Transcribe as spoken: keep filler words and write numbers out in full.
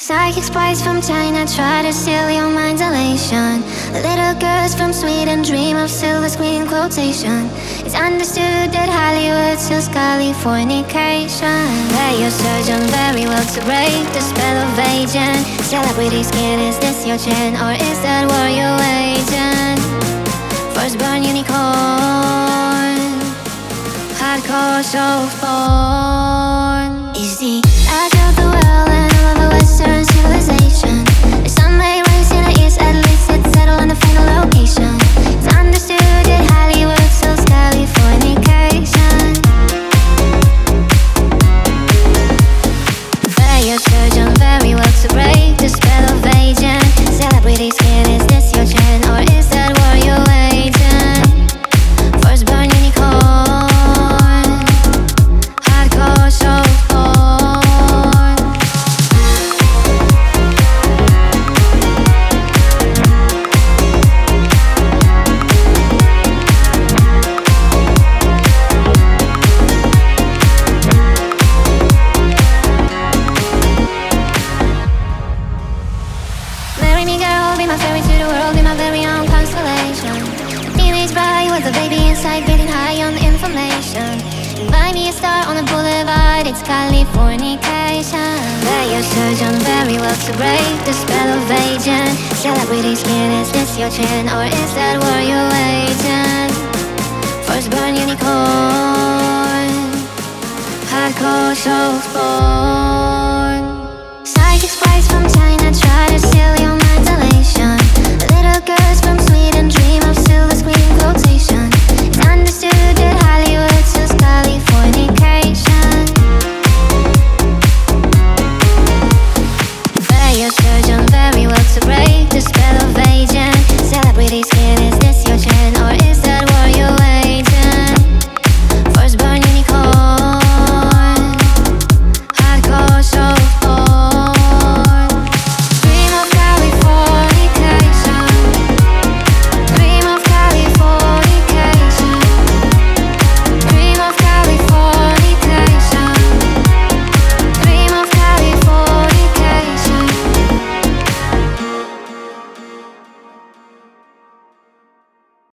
Psychic spies from China try to steal your mind's elation. Little girls from Sweden dream of silver screen quotation. It's understood that Hollywood sells Californication. Where your surgeon very well to break the spell of agent. Celebrity skin, is this your chin or is that what you're waging? Firstborn unicorn, hardcore soft born. Is the edge of the world and all of a Western civilization. The sun may rise in the east, at least it's settled on the final location. It's understood that Hollywood sells Californication. Where your surgeon very well to break the spell of agent. Celebrity skin, is this your chin or is that what you're waiting? Firstborn unicorn, hardcore soft born. Marry me girl, be my fairy to the world, be my very own constellation. Teenage bride with a baby inside, getting high on information. Buy me a star on the boulevard, it's Californication. Where your surgeon very well to break the spell of agent. Celebrity skin, is this your chin or is that what you're waiting? Firstborn unicorn, hardcore soft born. Psychic spies from China try to